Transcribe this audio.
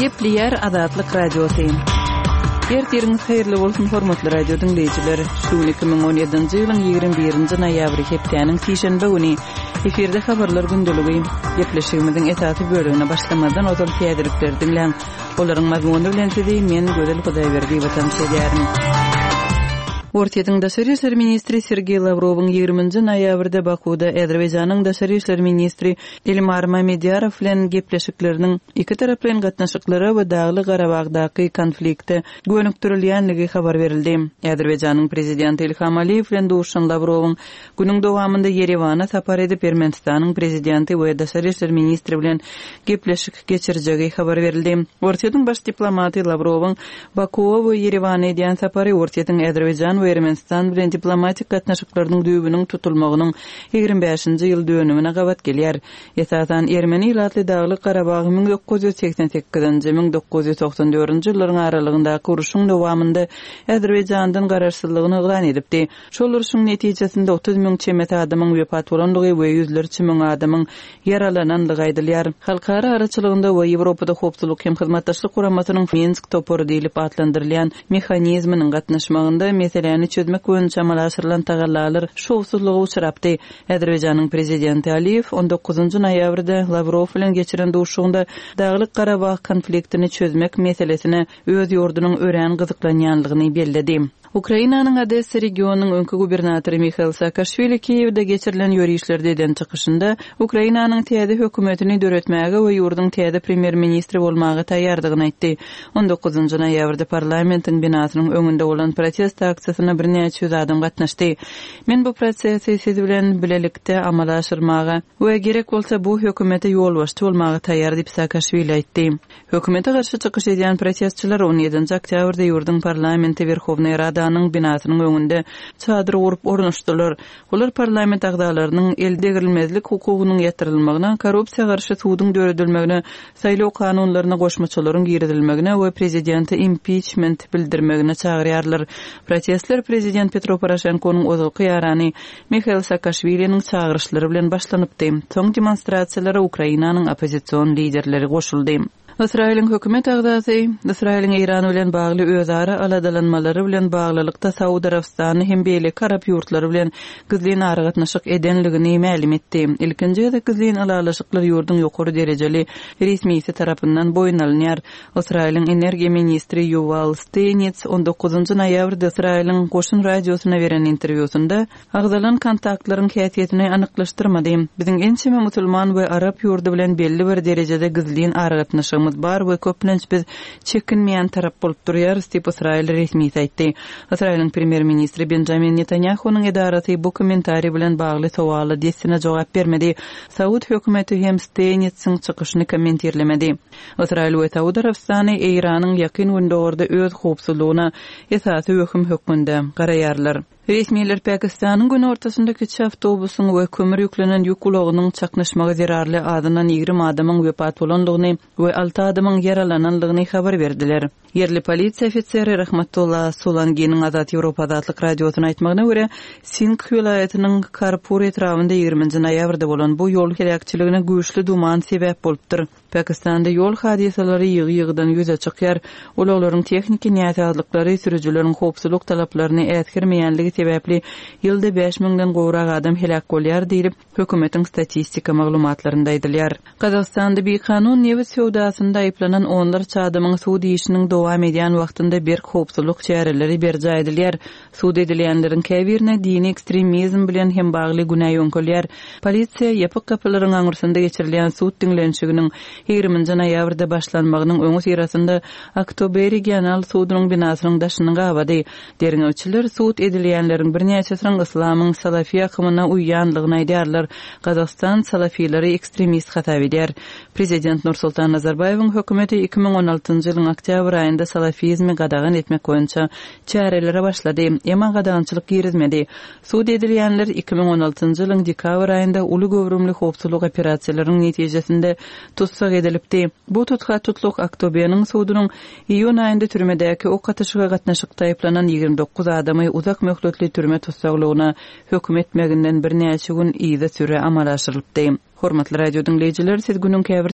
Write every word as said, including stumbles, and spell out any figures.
Gepleyer Azatlyk Radiosu. Ertiriniz hayırlı bolsun hormatly radio dinleyijileri. Şu iki ming on ýedinji ýylyň ýygrimi birinji noýabry hepdeniň sişenbe güni eferde habarlar gündüligi gepleşigimiziň esasy bölümine başlamadan ozal tädirlikleri dinleň. Olaryň mazmuny bilen sizi men Gödel Hudaýberdi watan şeýärim. Ortaýatyň daşary işler ministri Sergey Lavrowyň ýygrimiňji noýabrda Bakuda Azerbaýjanyň daşary işler ministri Elmar Mamedýarow bilen gepleşikleriniň iki taraplan gatnaşyklary we Dagly Garabagdaky konflikte gönükdirilýänligi habar berildi. Azerbaýjanyň prezidenti Ilham Aliýew bilen duşan Lavrowyň günüň dowamında Yerewana sapar edip Ermenistanyň prezidenti we daşary işler ministri bilen gepleşik geçirjegi habar berildi. Ortaýatyň baş diplomaty Lavrowyň Bakuwa we Yerewana edýän sapary Ortaýatyň Azerbaýjan Ermenistan bilen diplomatik gatnaşyklarynyň düýbüniň tutulmagynyň ýygrimi beşinji ýyl dönümine gabat gelýär. Esasan Ermeni ilatly Dagly Garabag ming dokuz ýüz seksen sekizinji ming dokuz ýüz toksan dördünji ýyllaryň aralygyndaky uruşyň dowamında Azerbaýjandan garaşsyzlygyny ýylan edipdi. Şol uruşyň netijesinde otuz ming çemet adamyň wepat bolandygy we ýüzlerçe ming adamyň yaralananlygy aýdylýar. Halkara araçylygynda we Ýewropada hopsuzlyk hem hyzmatdaşlyk guramasynyň Minsk topory diýilip adlandyrylýan mexanizminiň gatnaşmagynda mesele çözmek boýunça amalaşyrylan tagallalar şowsuzlygy uçurapdy. Azerbaýjanyň prezidenti Aliýew on dokuzunji noýabrda Lavrow bilen geçiren duşugynda Dagly Garabag konfliktini çözmek meselesine öz ýurdunyň ören gyzyklanýanlygyny bellädi. Ukrainanyň Odessa regionunyň öňkü gubernatory Mikhail Saakashvili Kiýewde geçirilen ýörüşlerde eden çykyşynda Ukrainanyň täze hökümetini döretmäge we ýurduň täze premier ministri bolmagy taýýardygyny aýtdy. on dokuzunji noýabrda parlamentiň binasynyň öňünde bolan protest aksiýasyna bir neçe ýüz adam gatnaşdy. Men bu prosesi siz bilen bilelikde amalaşdyrmaga we gerek bolsa bu hökümete ýol başçy bolmagy taýýar diýip Saakashvili aýtdy. Hökümete garşy çykyş edýän protestçiler on ýedinji oktýabrda ýurduň parlamenti Verhovnaya Rada binasynyň öňünde çadyr gurup ornaşdylar. Olar parlament agdalarynyň elde girilmezlik hukugynyň ýetirilmegine, korrupsiýa garşy suwdyň döredilmegine, saýlaw kanunlaryna goşmaçylaryň giridilmegine we prezidenti impeachment bildirmegine çagyrýarlar. Protestler prezident Petro Poroshenkonyň ozalky ýarany Mikhail Saakashviliniň çagyryşlary bilen başlanypdy. Soň demonstrasiýalara Ukrainanyň opozisiýon liderleri goşuldy. Israilin hökümet agdasy, Israilin Iran bilen bagly özara aladalanmalary bilen baglylykda Saudi Arabistany hem beýle Arap ýurtlary bilen gizlin aragatnaşyk edenligini ma'lum etdi. Ilkinji ýa-da gizlin alalaşyklar ýurduň ýokary derejeli resmisi tarapyndan boýun alynýar. Israilin energiýa ministri Yuval Steinitz on dokuzunji noýabrda Israilin goşun radiosyna beren interwýusynda agdalan kontaktlaryň häsiýetini anyklaşdyrmady. Biziň ençeme musulman we Arap ýurdu bilen belli bir derejede gizlin aragatnaşyk bar we köplenç biz çekinmeýän tarap bolup durýar diýip Israil resmi aýtdy. Israilin premier ministri Benjamin Netanyahu'nun edarasy bu kommentary bilen bagly sowaly desine jogap bermedi. Saud hökümeti hem Steinitz'in çykyşyny kommentirlemedi. Israil we Saudi Arabistany Iranyň ýakyn gündorda öz howpsuzlygyna esasy höküm hökmünde garaýarlar. Resmiler Pakistanyň gün ortasyndaky iki awtobusyň we kömür ýüklenen ýük ulagynyň çaknaşmagy zerarly adynan ýygrimi adamyň wepat bolanlygyny we alty adamyň yaralananlygyny habar berdiler. Yerli polisiýa ofiseri Rahmatullah Solangiň Azat Ýewropa Azatlyk radiosyna aýtmagyna görä, Sindh vilayatynyň Karpur etrawynda ýygrimiňji noýabrda bolan bu ýol helakçylygyna güýçli duman sebäp bolupdyr. Pakistanda ýol hadisalary ýygy-ýygydan ýüze çykýar. Olaglaryň tehnik näzarlyklary sürüjüleriň howpsuzlyk talaplaryny ätkirmeýänligi sebäpli ýylda beş mingden gowrak adam helak bolýar diýilip hökümetiň statistika maglumatlarynda aýdylýar. Kazakstanda bir kanun nevi sowdasynda aýplanan onlarça adamyň suud işiniň dowam edýän wagtynda bir howpsuzlyk çäreleri berji aýdylýar. Suud edilýänleriň käbirine dini ekstremizm bilen hem bagly günah ýönkölýär. Polisiýa ýapyk kapylaryň aňyrsynda geçirilýän suud diňlenşiginiň ýygrimiňji noýabrda başlanmagynyň öňü sirasynda Oktober regional suudynyň binasynyň daşyny gabady. Derňewçiler suud edilýänleriň bir näçesiň islamyň salafi akymyna uýýanlygyny aýdýarlar. Kazakistan salafilary ekstremist hata edýär. Prezident Nursultan Nazarbayewiň hökümeti iki ming on altynjy ýylyň oktýabr aýynda salafizmi gadagan etmek boýunça çärelere başlady. Emma gadagançylyk girizmedi. Suud edilýänler iki ming on altynjy ýylyň dekabr aýynda uly gowrumly howpsuzlyk operasiýalarynyň netijesinde tutsak edilipdi. Bu tutga tutluk Oktoberniň suudynyň iýun aýynda türmedäki ok atyşyga gatnaşykda aýplanan ýygrimi dokuz adamy uzak möhletli türme tutsaklygyna höküm etmeginden bir näçe gün iýde süre amalaşyrylypdy. Hormatly radio dinleyijiler, siz günüň